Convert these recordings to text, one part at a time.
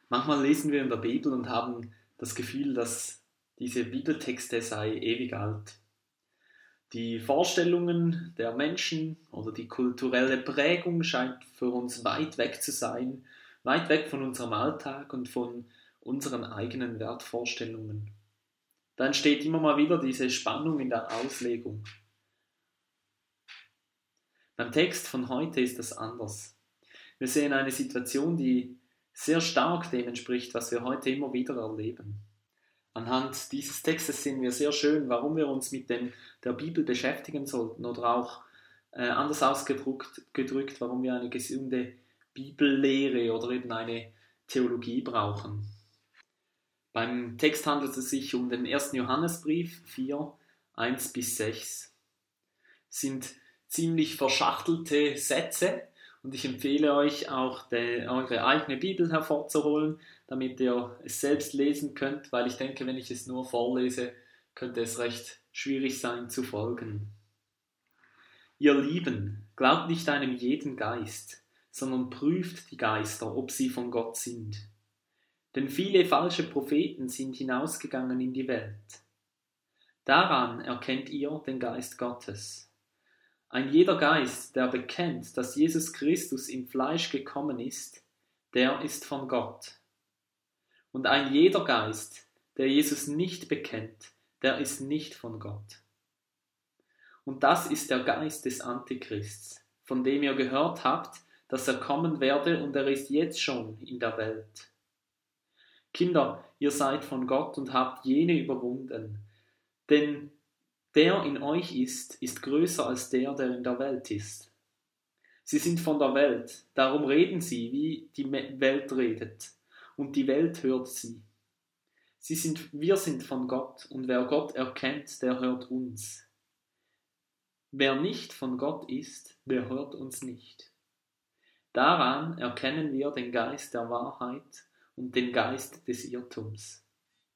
Manchmal lesen wir in der Bibel und haben das Gefühl, dass diese Bibeltexte sei ewig alt. Die Vorstellungen der Menschen oder die kulturelle Prägung scheint für uns weit weg zu sein, weit weg von unserem Alltag und von unseren eigenen Wertvorstellungen. Da entsteht immer mal wieder diese Spannung in der Auslegung. Beim Text von heute ist das anders. Wir sehen eine Situation, die sehr stark dem entspricht, was wir heute immer wieder erleben. Anhand dieses Textes sehen wir sehr schön, warum wir uns mit der Bibel beschäftigen sollten oder auch anders ausgedrückt, warum wir eine gesunde Bibellehre oder eben eine Theologie brauchen. Beim Text handelt es sich um den 1. Johannesbrief 4, 1-6. Es sind ziemlich verschachtelte Sätze und ich empfehle euch auch eure eigene Bibel hervorzuholen, damit ihr es selbst lesen könnt, weil ich denke, wenn ich es nur vorlese, könnte es recht schwierig sein zu folgen. Ihr Lieben, glaubt nicht einem jeden Geist, sondern prüft die Geister, ob sie von Gott sind. Denn viele falsche Propheten sind hinausgegangen in die Welt. Daran erkennt ihr den Geist Gottes. Ein jeder Geist, der bekennt, dass Jesus Christus im Fleisch gekommen ist, der ist von Gott. Und ein jeder Geist, der Jesus nicht bekennt, der ist nicht von Gott. Und das ist der Geist des Antichrists, von dem ihr gehört habt, dass er kommen werde und er ist jetzt schon in der Welt. Kinder, ihr seid von Gott und habt jene überwunden, denn der in euch ist größer als der in der Welt ist. Sie sind von der Welt, darum reden sie, wie die Welt redet, und die Welt hört sie. Wir sind von Gott, und wer Gott erkennt, der hört uns. Wer nicht von Gott ist, der hört uns nicht. Daran erkennen wir den Geist der Wahrheit und den Geist des Irrtums.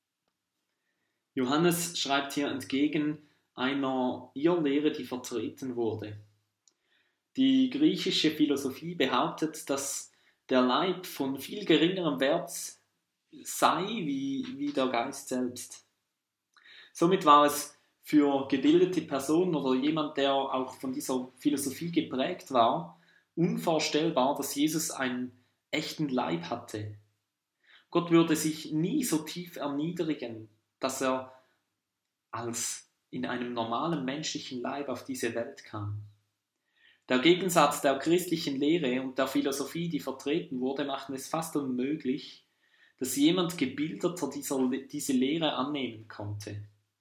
Johannes schreibt hier entgegen einer Irrlehre, die vertreten wurde. Die griechische Philosophie behauptet, dass der Leib von viel geringerem Wert sei wie der Geist selbst. Somit war es für gebildete Personen oder jemand, der auch von dieser Philosophie geprägt war, unvorstellbar, dass Jesus einen echten Leib hatte. Gott würde sich nie so tief erniedrigen, dass er als in einem normalen menschlichen Leib auf diese Welt kam. Der Gegensatz der christlichen Lehre und der Philosophie, die vertreten wurde, macht es fast unmöglich, dass jemand Gebildeter diese Lehre annehmen konnte.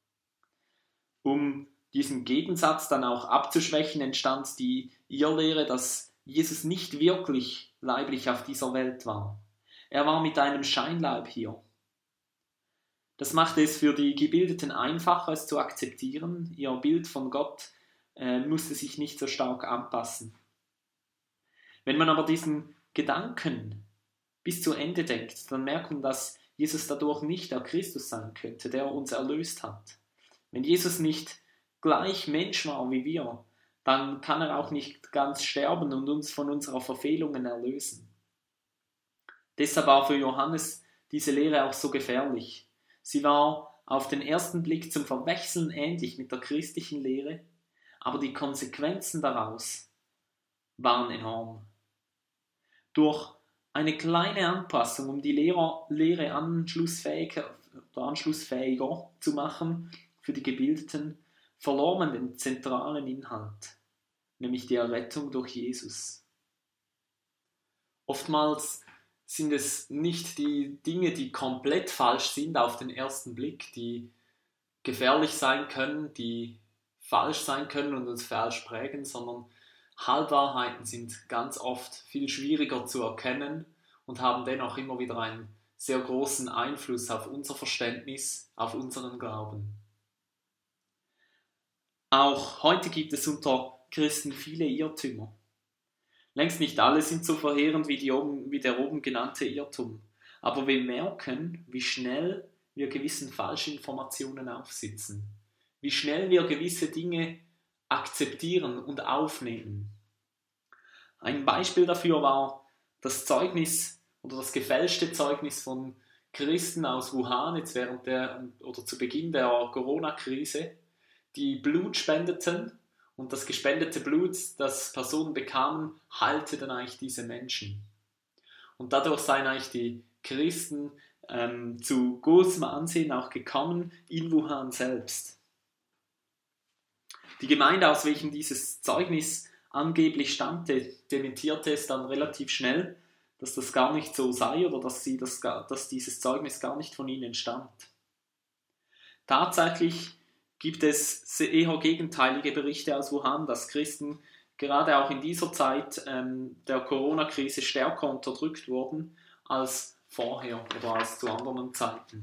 Um diesen Gegensatz dann auch abzuschwächen, entstand die Irrlehre, dass Jesus nicht wirklich leiblich auf dieser Welt war. Er war mit einem Scheinleib hier. Das machte es für die Gebildeten einfacher, es zu akzeptieren. Ihr Bild von Gott musste sich nicht so stark anpassen. Wenn man aber diesen Gedanken bis zu Ende denkt, dann merkt man, dass Jesus dadurch nicht der Christus sein könnte, der uns erlöst hat. Wenn Jesus nicht gleich Mensch war wie wir, dann kann er auch nicht ganz sterben und uns von unserer Verfehlungen erlösen. Deshalb war für Johannes diese Lehre auch so gefährlich. Sie war auf den ersten Blick zum Verwechseln ähnlich mit der christlichen Lehre, aber die Konsequenzen daraus waren enorm. Durch eine kleine Anpassung, um die Lehre anschlussfähiger zu machen für die Gebildeten, verlor man den zentralen Inhalt, nämlich die Errettung durch Jesus. Oftmals sind es nicht die Dinge, die komplett falsch sind auf den ersten Blick, die gefährlich sein können, die falsch sein können und uns falsch prägen, sondern Halbwahrheiten sind ganz oft viel schwieriger zu erkennen und haben dennoch immer wieder einen sehr großen Einfluss auf unser Verständnis, auf unseren Glauben. Auch heute gibt es unter Christen viele Irrtümer. Längst nicht alle sind so verheerend wie der oben genannte Irrtum. Aber wir merken, wie schnell wir gewissen Falschinformationen aufsitzen. Wie schnell wir gewisse Dinge akzeptieren und aufnehmen. Ein Beispiel dafür war das Zeugnis oder das gefälschte Zeugnis von Christen aus Wuhan jetzt zu Beginn der Corona-Krise, die Blut spendeten und das gespendete Blut, das Personen bekamen, heilte dann eigentlich diese Menschen. Und dadurch seien eigentlich die Christen zu großem Ansehen auch gekommen in Wuhan selbst. Die Gemeinde, aus welchem dieses Zeugnis angeblich stammte, dementierte es dann relativ schnell, dass das gar nicht so sei oder dass dieses Zeugnis gar nicht von ihnen stammt. Tatsächlich gibt es eher gegenteilige Berichte aus Wuhan, dass Christen gerade auch in dieser Zeit der Corona-Krise stärker unterdrückt wurden als vorher oder als zu anderen Zeiten.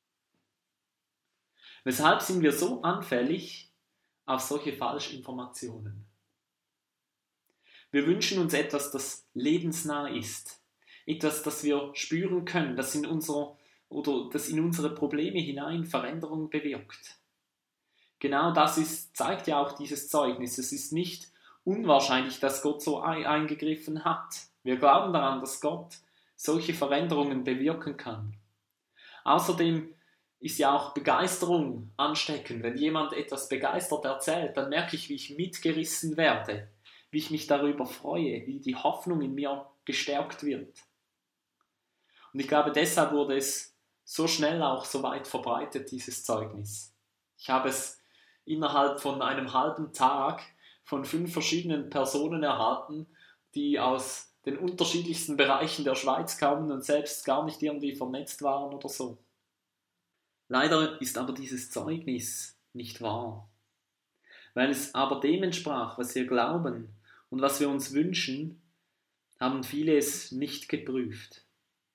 Weshalb sind wir so anfällig auf solche Falschinformationen? Wir wünschen uns etwas, das lebensnah ist. Etwas, das wir spüren können, das in unsere Probleme hinein Veränderung bewirkt. Genau das zeigt ja auch dieses Zeugnis. Es ist nicht unwahrscheinlich, dass Gott so eingegriffen hat. Wir glauben daran, dass Gott solche Veränderungen bewirken kann. Außerdem ist ja auch Begeisterung ansteckend. Wenn jemand etwas begeistert erzählt, dann merke ich, wie ich mitgerissen werde, wie ich mich darüber freue, wie die Hoffnung in mir gestärkt wird. Und ich glaube, deshalb wurde es so schnell auch so weit verbreitet, dieses Zeugnis. Ich habe es innerhalb von einem halben Tag von 5 verschiedenen Personen erhalten, die aus den unterschiedlichsten Bereichen der Schweiz kamen und selbst gar nicht irgendwie vernetzt waren oder so. Leider ist aber dieses Zeugnis nicht wahr. Weil es aber dem entsprach, was wir glauben und was wir uns wünschen, haben viele es nicht geprüft.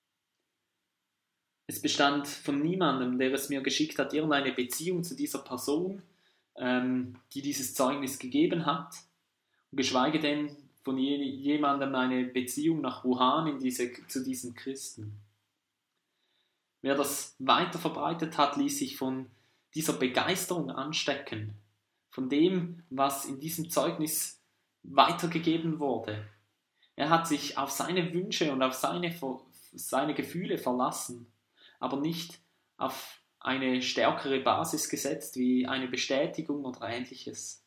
Es bestand von niemandem, der es mir geschickt hat, irgendeine Beziehung zu dieser Person, die dieses Zeugnis gegeben hat, und geschweige denn von jemandem eine Beziehung nach Wuhan zu diesen Christen. Wer das weiter verbreitet hat, ließ sich von dieser Begeisterung anstecken, von dem, was in diesem Zeugnis weitergegeben wurde. Er hat sich auf seine Wünsche und auf seine Gefühle verlassen, aber nicht auf eine stärkere Basis gesetzt wie eine Bestätigung oder Ähnliches.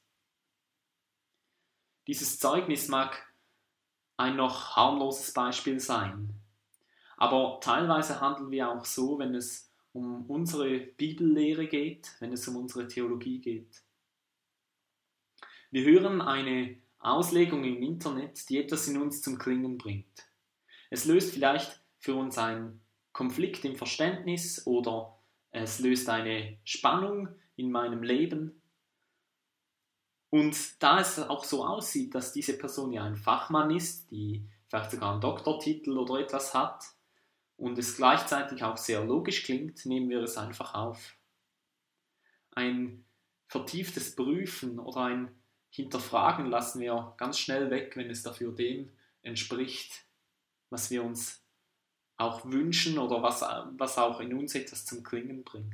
Dieses Zeugnis mag ein noch harmloses Beispiel sein, aber teilweise handeln wir auch so, wenn es um unsere Bibellehre geht, wenn es um unsere Theologie geht. Wir hören eine Auslegung im Internet, die etwas in uns zum Klingen bringt. Es löst vielleicht für uns einen Konflikt im Verständnis oder es löst eine Spannung in meinem Leben. Und da es auch so aussieht, dass diese Person ja ein Fachmann ist, die vielleicht sogar einen Doktortitel oder etwas hat und es gleichzeitig auch sehr logisch klingt, nehmen wir es einfach auf. Ein vertieftes Prüfen oder ein Hinterfragen lassen wir ganz schnell weg, wenn es dafür dem entspricht, was wir uns auch wünschen oder was auch in uns etwas zum Klingen bringt.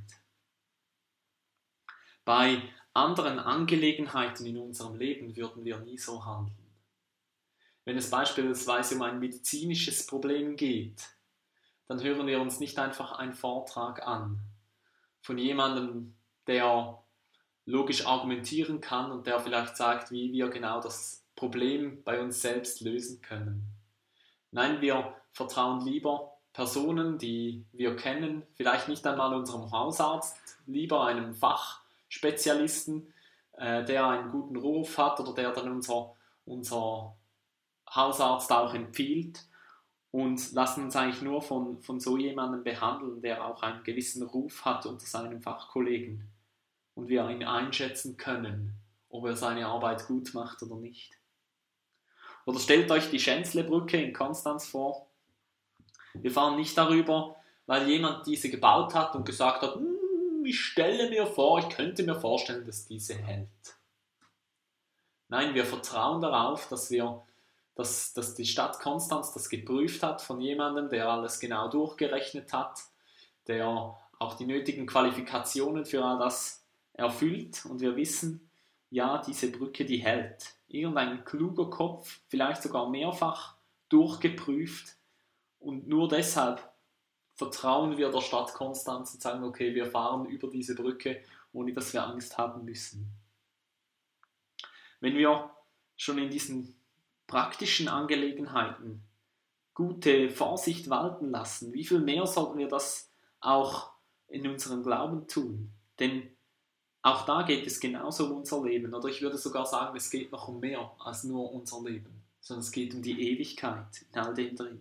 Bei anderen Angelegenheiten in unserem Leben würden wir nie so handeln. Wenn es beispielsweise um ein medizinisches Problem geht, dann hören wir uns nicht einfach einen Vortrag an von jemandem, der logisch argumentieren kann und der vielleicht sagt, wie wir genau das Problem bei uns selbst lösen können. Nein, wir vertrauen lieber Personen, die wir kennen, vielleicht nicht einmal unserem Hausarzt, lieber einem Fachspezialisten, der einen guten Ruf hat oder der dann unser Hausarzt auch empfiehlt und lassen uns eigentlich nur von so jemandem behandeln, der auch einen gewissen Ruf hat unter seinen Fachkollegen und wir ihn einschätzen können, ob er seine Arbeit gut macht oder nicht. Oder stellt euch die Schänzlebrücke in Konstanz vor. Wir fahren nicht darüber, weil jemand diese gebaut hat und gesagt hat, ich könnte mir vorstellen, dass diese hält. Nein, wir vertrauen darauf, dass die Stadt Konstanz das geprüft hat von jemandem, der alles genau durchgerechnet hat, der auch die nötigen Qualifikationen für all das erfüllt und wir wissen, ja, diese Brücke, die hält. Irgendein kluger Kopf, vielleicht sogar mehrfach durchgeprüft und Und nur deshalb vertrauen wir der Stadt Konstanz und sagen, okay, wir fahren über diese Brücke, ohne dass wir Angst haben müssen. Wenn wir schon in diesen praktischen Angelegenheiten gute Vorsicht walten lassen, wie viel mehr sollten wir das auch in unserem Glauben tun? Denn auch da geht es genauso um unser Leben. Oder ich würde sogar sagen, es geht noch um mehr als nur unser Leben, sondern es geht um die Ewigkeit in all dem drin.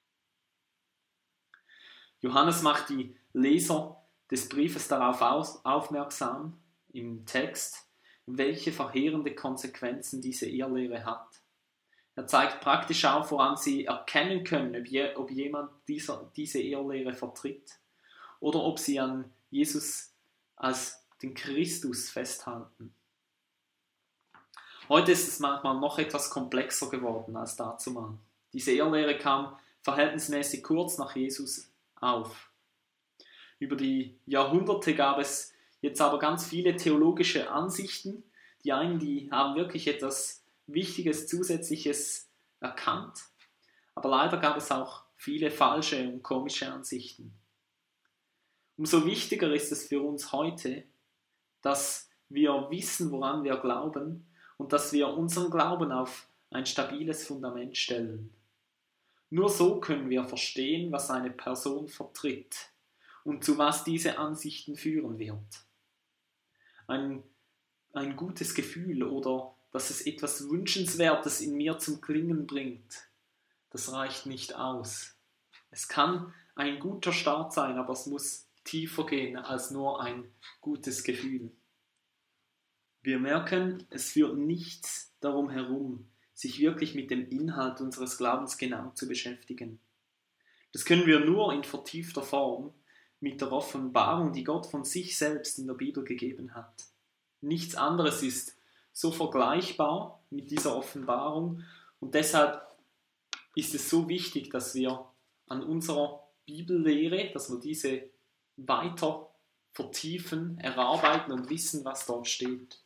Johannes macht die Leser des Briefes darauf aufmerksam im Text, welche verheerende Konsequenzen diese Irrlehre hat. Er zeigt praktisch auf, woran sie erkennen können, ob jemand diese Irrlehre vertritt oder ob sie an Jesus als den Christus festhalten. Heute ist es manchmal noch etwas komplexer geworden als dazumal. Diese Irrlehre kam verhältnismäßig kurz nach Jesus auf. Über die Jahrhunderte gab es jetzt aber ganz viele theologische Ansichten. Die einen, die haben wirklich etwas Wichtiges, Zusätzliches erkannt, aber leider gab es auch viele falsche und komische Ansichten. Umso wichtiger ist es für uns heute, dass wir wissen, woran wir glauben und dass wir unseren Glauben auf ein stabiles Fundament stellen. Nur so können wir verstehen, was eine Person vertritt und zu was diese Ansichten führen wird. Ein gutes Gefühl oder dass es etwas Wünschenswertes in mir zum Klingen bringt, das reicht nicht aus. Es kann ein guter Start sein, aber es muss tiefer gehen als nur ein gutes Gefühl. Wir merken, es führt nichts darum herum, sich wirklich mit dem Inhalt unseres Glaubens genau zu beschäftigen. Das können wir nur in vertiefter Form mit der Offenbarung, die Gott von sich selbst in der Bibel gegeben hat. Nichts anderes ist so vergleichbar mit dieser Offenbarung und deshalb ist es so wichtig, dass wir an unserer Bibellehre, dass wir diese weiter vertiefen, erarbeiten und wissen, was dort steht.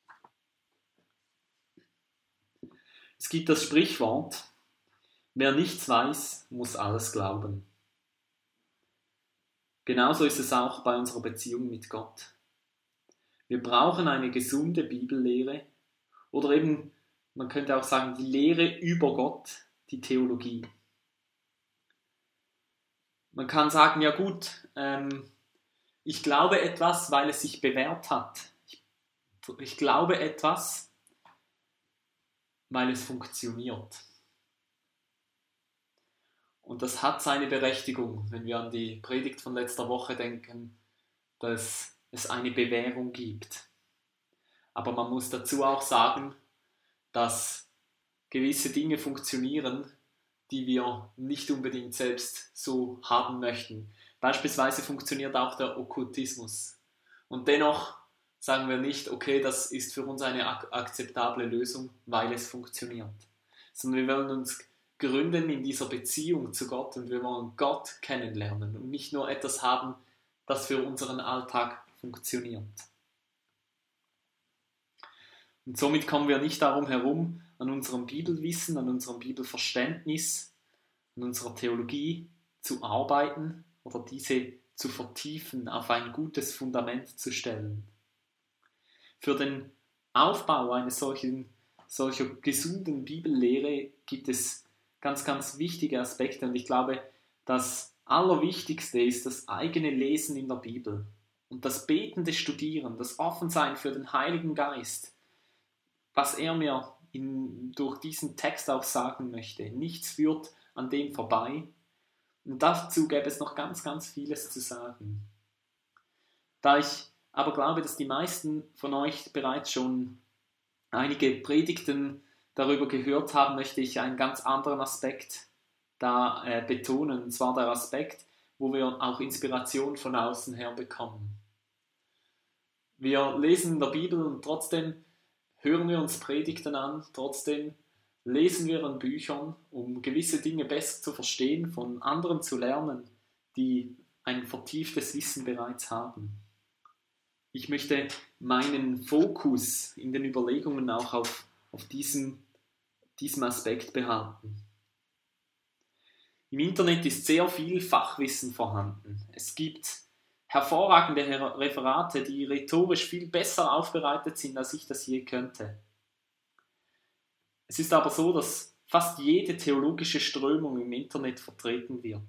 Es gibt das Sprichwort, wer nichts weiß, muss alles glauben. Genauso ist es auch bei unserer Beziehung mit Gott. Wir brauchen eine gesunde Bibellehre oder eben, man könnte auch sagen, die Lehre über Gott, die Theologie. Man kann sagen, ja gut, ich glaube etwas, weil es sich bewährt hat. Ich glaube etwas, weil es funktioniert. Und das hat seine Berechtigung, wenn wir an die Predigt von letzter Woche denken, dass es eine Bewährung gibt. Aber man muss dazu auch sagen, dass gewisse Dinge funktionieren, die wir nicht unbedingt selbst so haben möchten. Beispielsweise funktioniert auch der Okkultismus. Und dennoch sagen wir nicht, okay, das ist für uns eine akzeptable Lösung, weil es funktioniert. Sondern wir wollen uns gründen in dieser Beziehung zu Gott und wir wollen Gott kennenlernen und nicht nur etwas haben, das für unseren Alltag funktioniert. Und somit kommen wir nicht darum herum, an unserem Bibelwissen, an unserem Bibelverständnis, an unserer Theologie zu arbeiten oder diese zu vertiefen, auf ein gutes Fundament zu stellen. Für den Aufbau einer solcher gesunden Bibellehre gibt es ganz, ganz wichtige Aspekte und ich glaube, das Allerwichtigste ist das eigene Lesen in der Bibel und das betende Studieren, das Offensein für den Heiligen Geist, was er mir durch diesen Text auch sagen möchte. Nichts führt an dem vorbei und dazu gäbe es noch ganz, ganz vieles zu sagen. Da ich aber glaube, dass die meisten von euch bereits schon einige Predigten darüber gehört haben, möchte ich einen ganz anderen Aspekt da betonen, und zwar der Aspekt, wo wir auch Inspiration von außen her bekommen. Wir lesen in der Bibel und trotzdem hören wir uns Predigten an, trotzdem lesen wir in Büchern, um gewisse Dinge besser zu verstehen, von anderen zu lernen, die ein vertieftes Wissen bereits haben. Ich möchte meinen Fokus in den Überlegungen auch auf diesem Aspekt behalten. Im Internet ist sehr viel Fachwissen vorhanden. Es gibt hervorragende Referate, die rhetorisch viel besser aufbereitet sind, als ich das je könnte. Es ist aber so, dass fast jede theologische Strömung im Internet vertreten wird.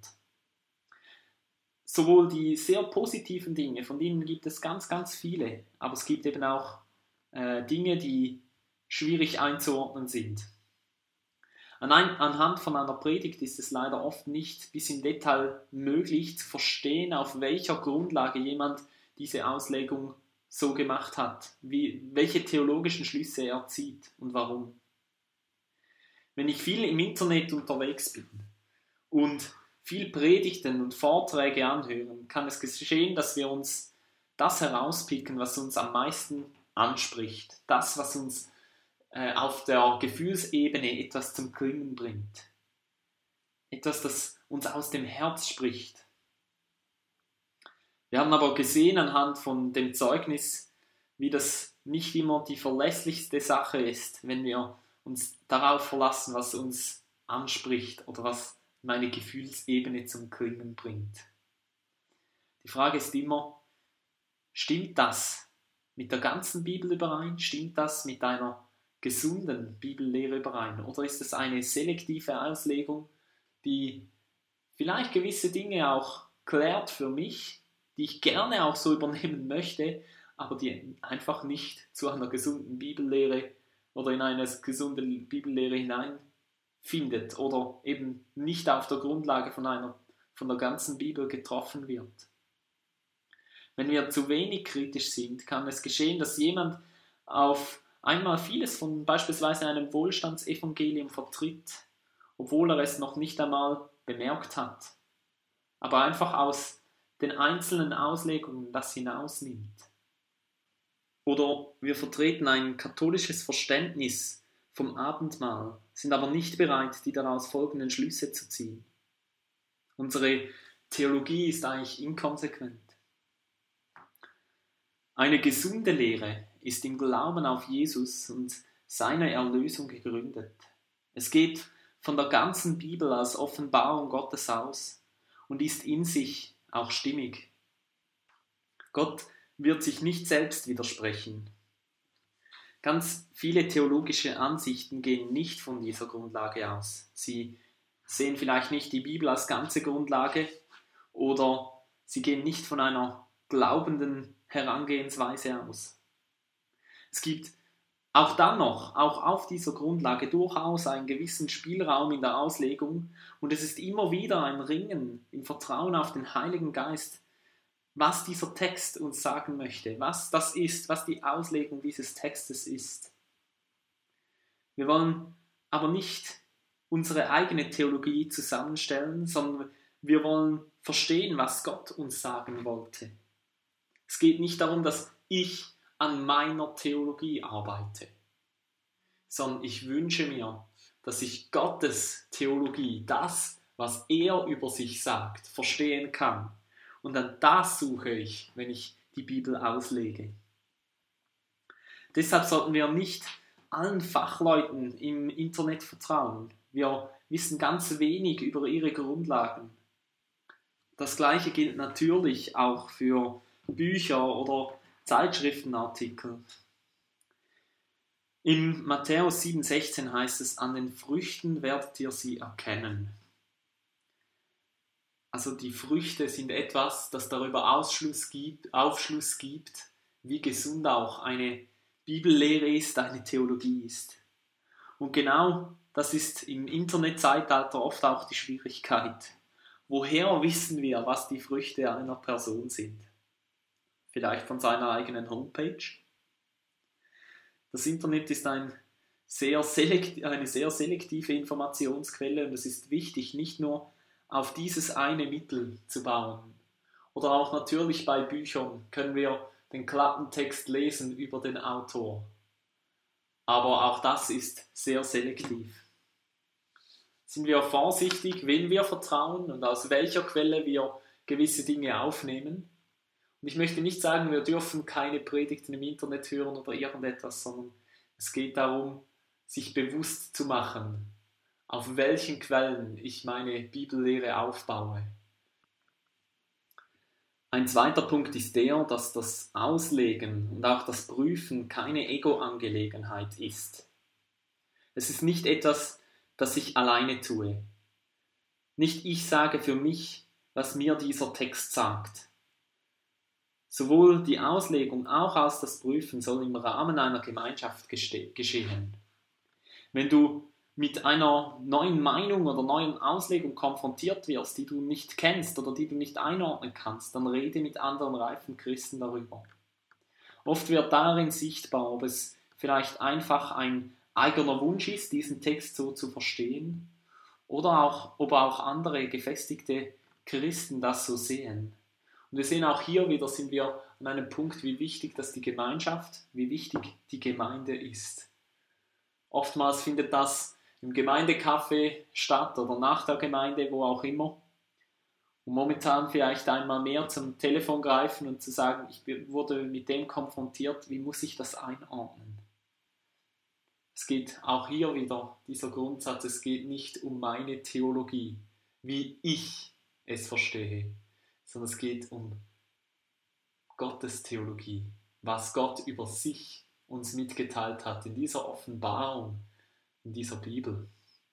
Sowohl die sehr positiven Dinge, von denen gibt es ganz, ganz viele, aber es gibt eben auch Dinge, die schwierig einzuordnen sind. Anhand von einer Predigt ist es leider oft nicht bis im Detail möglich zu verstehen, auf welcher Grundlage jemand diese Auslegung so gemacht hat, welche theologischen Schlüsse er zieht und warum. Wenn ich viel im Internet unterwegs bin und viel Predigten und Vorträge anhören, kann es geschehen, dass wir uns das herauspicken, was uns am meisten anspricht, das, was uns auf der Gefühlsebene etwas zum Klingen bringt. Etwas, das uns aus dem Herz spricht. Wir haben aber gesehen anhand von dem Zeugnis, wie das nicht immer die verlässlichste Sache ist, wenn wir uns darauf verlassen, was uns anspricht oder was meine Gefühlsebene zum Klingen bringt. Die Frage ist immer, stimmt das mit der ganzen Bibel überein? Stimmt das mit einer gesunden Bibellehre überein? Oder ist es eine selektive Auslegung, die vielleicht gewisse Dinge auch klärt für mich, die ich gerne auch so übernehmen möchte, aber die einfach nicht zu einer gesunden Bibellehre oder in eine gesunde Bibellehre hineinfindet oder eben nicht auf der Grundlage von der ganzen Bibel getroffen wird? Wenn wir zu wenig kritisch sind, kann es geschehen, dass jemand auf einmal vieles von beispielsweise einem Wohlstandsevangelium vertritt, obwohl er es noch nicht einmal bemerkt hat, aber einfach aus den einzelnen Auslegungen das hinausnimmt. Oder wir vertreten ein katholisches Verständnis vom Abendmahl, sind aber nicht bereit, die daraus folgenden Schlüsse zu ziehen. Unsere Theologie ist eigentlich inkonsequent. Eine gesunde Lehre ist im Glauben auf Jesus und seine Erlösung gegründet. Es geht von der ganzen Bibel als Offenbarung Gottes aus und ist in sich auch stimmig. Gott wird sich nicht selbst widersprechen. Ganz viele theologische Ansichten gehen nicht von dieser Grundlage aus. Sie sehen vielleicht nicht die Bibel als ganze Grundlage oder sie gehen nicht von einer glaubenden Herangehensweise aus. Es gibt auch dann noch, auch auf dieser Grundlage, durchaus einen gewissen Spielraum in der Auslegung und es ist immer wieder ein Ringen im Vertrauen auf den Heiligen Geist, was dieser Text uns sagen möchte, was das ist, was die Auslegung dieses Textes ist. Wir wollen aber nicht unsere eigene Theologie zusammenstellen, sondern wir wollen verstehen, was Gott uns sagen wollte. Es geht nicht darum, dass ich an meiner Theologie arbeite, sondern ich wünsche mir, dass ich Gottes Theologie, das, was er über sich sagt, verstehen kann. Und dann das suche ich, wenn ich die Bibel auslege. Deshalb sollten wir nicht allen Fachleuten im Internet vertrauen. Wir wissen ganz wenig über ihre Grundlagen. Das Gleiche gilt natürlich auch für Bücher oder Zeitschriftenartikel. In Matthäus 7,16 heißt es, an den Früchten werdet ihr sie erkennen. Also die Früchte sind etwas, das darüber Aufschluss gibt, wie gesund auch eine Bibellehre ist, eine Theologie ist. Und genau das ist im Internetzeitalter oft auch die Schwierigkeit. Woher wissen wir, was die Früchte einer Person sind? Vielleicht von seiner eigenen Homepage? Das Internet ist eine sehr selektive Informationsquelle und es ist wichtig, nicht nur auf dieses eine Mittel zu bauen. Oder auch natürlich bei Büchern können wir den Klappentext lesen über den Autor. Aber auch das ist sehr selektiv. Sind wir vorsichtig, wen wir vertrauen und aus welcher Quelle wir gewisse Dinge aufnehmen? Und ich möchte nicht sagen, wir dürfen keine Predigten im Internet hören oder irgendetwas, sondern es geht darum, sich bewusst zu machen, auf welchen Quellen ich meine Bibellehre aufbaue. Ein zweiter Punkt ist der, dass das Auslegen und auch das Prüfen keine Ego-Angelegenheit ist. Es ist nicht etwas, das ich alleine tue. Nicht ich sage für mich, was mir dieser Text sagt. Sowohl die Auslegung auch als das Prüfen soll im Rahmen einer Gemeinschaft geschehen. Wenn du mit einer neuen Meinung oder neuen Auslegung konfrontiert wirst, die du nicht kennst oder die du nicht einordnen kannst, dann rede mit anderen reifen Christen darüber. Oft wird darin sichtbar, ob es vielleicht einfach ein eigener Wunsch ist, diesen Text so zu verstehen, oder auch, ob auch andere gefestigte Christen das so sehen. Und wir sehen auch hier wieder, sind wir an einem Punkt, wie wichtig das die Gemeinschaft, wie wichtig die Gemeinde ist. Oftmals findet das im Gemeindecafé statt oder nach der Gemeinde, wo auch immer. Und momentan vielleicht einmal mehr zum Telefon greifen und zu sagen, ich wurde mit dem konfrontiert, wie muss ich das einordnen? Es geht auch hier wieder dieser Grundsatz, es geht nicht um meine Theologie, wie ich es verstehe, sondern es geht um Gottes Theologie, was Gott über sich uns mitgeteilt hat in dieser Offenbarung, in dieser Bibel.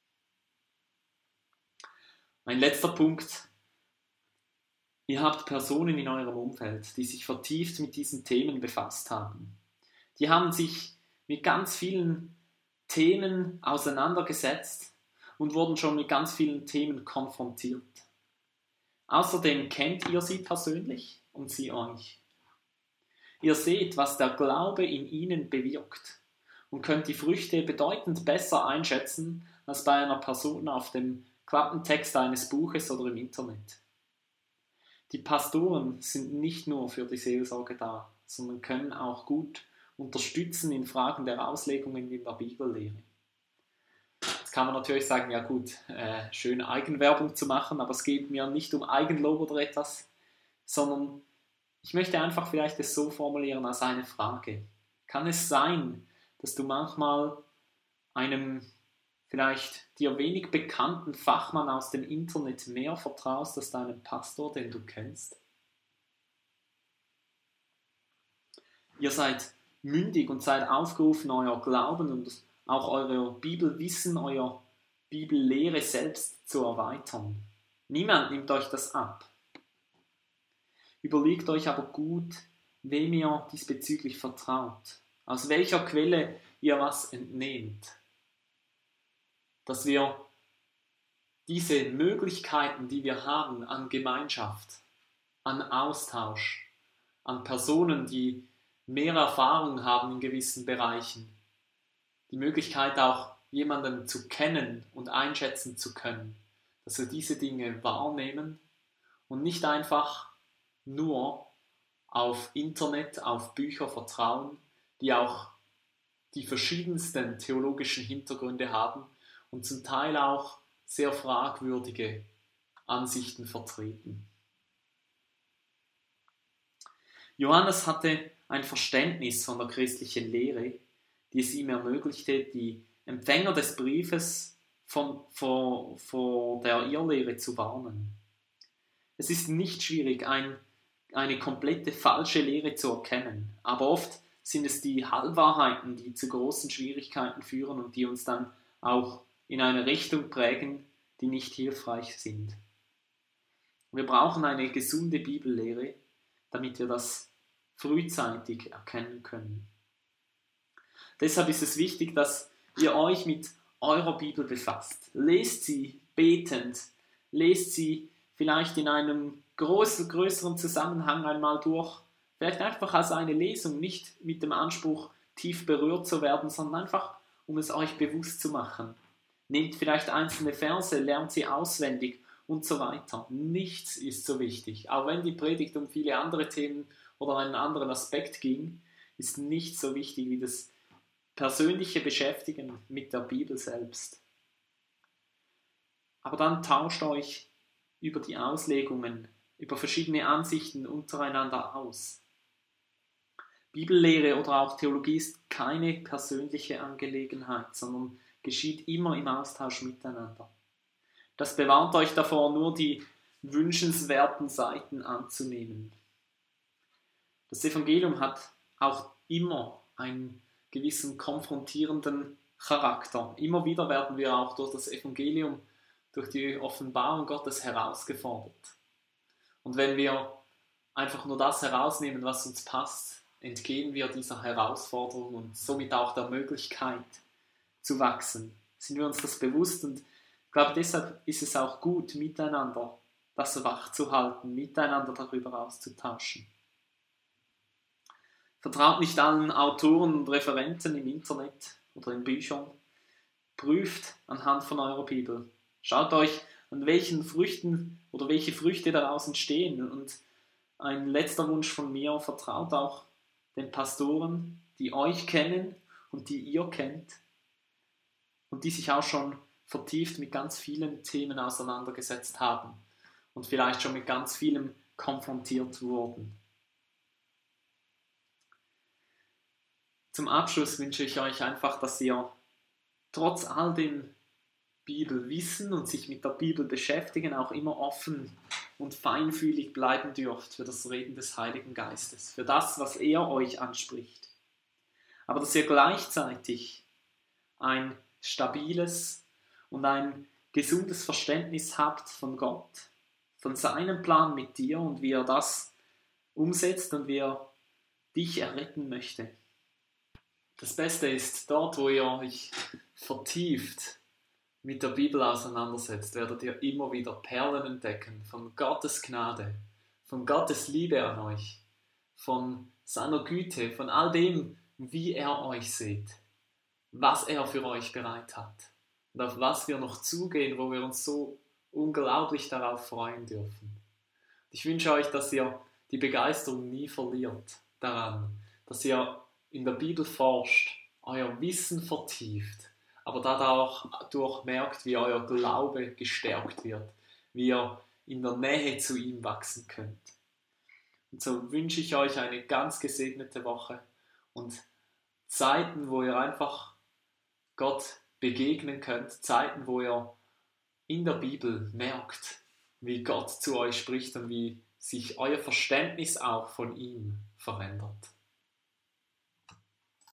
Ein letzter Punkt. Ihr habt Personen in eurem Umfeld, die sich vertieft mit diesen Themen befasst haben. Die haben sich mit ganz vielen Themen auseinandergesetzt und wurden schon mit ganz vielen Themen konfrontiert. Außerdem kennt ihr sie persönlich und sie euch. Ihr seht, was der Glaube in ihnen bewirkt und könnt die Früchte bedeutend besser einschätzen als bei einer Person auf dem Klappentext eines Buches oder im Internet. Die Pastoren sind nicht nur für die Seelsorge da, sondern können auch gut unterstützen in Fragen der Auslegungen in der Bibellehre. Jetzt kann man natürlich sagen, ja gut, schön Eigenwerbung zu machen, aber es geht mir nicht um Eigenlob oder etwas, sondern ich möchte einfach vielleicht es so formulieren als eine Frage. Kann es sein, dass du manchmal einem vielleicht dir wenig bekannten Fachmann aus dem Internet mehr vertraust als deinem Pastor, den du kennst? Ihr seid mündig und seid aufgerufen, euer Glauben und auch euer Bibelwissen, euer Bibellehre selbst zu erweitern. Niemand nimmt euch das ab. Überlegt euch aber gut, wem ihr diesbezüglich vertraut, aus welcher Quelle ihr was entnehmt. Dass wir diese Möglichkeiten, die wir haben an Gemeinschaft, an Austausch, an Personen, die mehr Erfahrung haben in gewissen Bereichen, die Möglichkeit auch jemanden zu kennen und einschätzen zu können, dass wir diese Dinge wahrnehmen und nicht einfach nur auf Internet, auf Bücher vertrauen, die auch die verschiedensten theologischen Hintergründe haben und zum Teil auch sehr fragwürdige Ansichten vertreten. Johannes hatte ein Verständnis von der christlichen Lehre, die es ihm ermöglichte, die Empfänger des Briefes vor der Irrlehre zu warnen. Es ist nicht schwierig, eine komplette falsche Lehre zu erkennen, aber oft sind es die Halbwahrheiten, die zu großen Schwierigkeiten führen und die uns dann auch in eine Richtung prägen, die nicht hilfreich sind. Wir brauchen eine gesunde Bibellehre, damit wir das frühzeitig erkennen können. Deshalb ist es wichtig, dass ihr euch mit eurer Bibel befasst. Lest sie betend, lest sie vielleicht in einem größeren Zusammenhang einmal durch, vielleicht einfach als eine Lesung, nicht mit dem Anspruch, tief berührt zu werden, sondern einfach, um es euch bewusst zu machen. Nehmt vielleicht einzelne Verse, lernt sie auswendig und so weiter. Nichts ist so wichtig. Auch wenn die Predigt um viele andere Themen oder einen anderen Aspekt ging, ist nichts so wichtig wie das persönliche Beschäftigen mit der Bibel selbst. Aber dann tauscht euch über die Auslegungen, über verschiedene Ansichten untereinander aus. Bibellehre oder auch Theologie ist keine persönliche Angelegenheit, sondern geschieht immer im Austausch miteinander. Das bewahrt euch davor, nur die wünschenswerten Seiten anzunehmen. Das Evangelium hat auch immer einen gewissen konfrontierenden Charakter. Immer wieder werden wir auch durch das Evangelium, durch die Offenbarung Gottes herausgefordert. Und wenn wir einfach nur das herausnehmen, was uns passt, entgehen wir dieser Herausforderung und somit auch der Möglichkeit zu wachsen. Sind wir uns das bewusst? Und ich glaube, deshalb ist es auch gut, miteinander das wach zu halten, miteinander darüber auszutauschen. Vertraut nicht allen Autoren und Referenten im Internet oder in Büchern. Prüft anhand von eurer Bibel. Schaut euch an welchen Früchten oder welche Früchte daraus entstehen. Und ein letzter Wunsch von mir, vertraut auch den Pastoren, die euch kennen und die ihr kennt und die sich auch schon vertieft mit ganz vielen Themen auseinandergesetzt haben und vielleicht schon mit ganz vielem konfrontiert wurden. Zum Abschluss wünsche ich euch einfach, dass ihr trotz all dem Bibelwissen und sich mit der Bibel beschäftigen auch immer offen und feinfühlig bleiben dürft für das Reden des Heiligen Geistes, für das, was er euch anspricht. Aber dass ihr gleichzeitig ein stabiles und ein gesundes Verständnis habt von Gott, von seinem Plan mit dir und wie er das umsetzt und wie er dich erretten möchte. Das Beste ist, dort wo ihr euch vertieft mit der Bibel auseinandersetzt, werdet ihr immer wieder Perlen entdecken von Gottes Gnade, von Gottes Liebe an euch, von seiner Güte, von all dem, wie er euch sieht, was er für euch bereit hat und auf was wir noch zugehen, wo wir uns so unglaublich darauf freuen dürfen. Ich wünsche euch, dass ihr die Begeisterung nie verliert daran, dass ihr in der Bibel forscht, euer Wissen vertieft, aber dadurch merkt, wie euer Glaube gestärkt wird, wie ihr in der Nähe zu ihm wachsen könnt. Und so wünsche ich euch eine ganz gesegnete Woche und Zeiten, wo ihr einfach Gott begegnen könnt, Zeiten, wo ihr in der Bibel merkt, wie Gott zu euch spricht und wie sich euer Verständnis auch von ihm verändert.